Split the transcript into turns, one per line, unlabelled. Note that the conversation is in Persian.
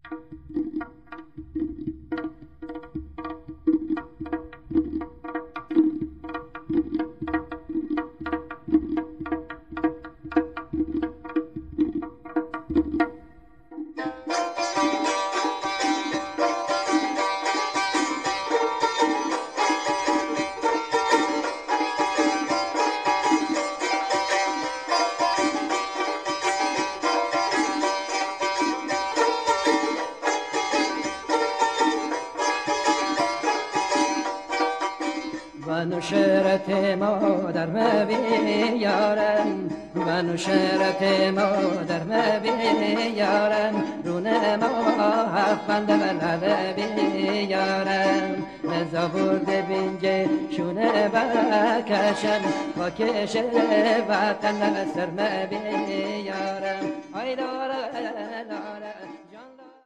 و نشرت مادر مبیارم و نشرت مادر مبیارم رونه ما بنده بلد بیارم نزا برده بینجه شونه بکشم خاکش وطن سر مبیارم آی لاره لاره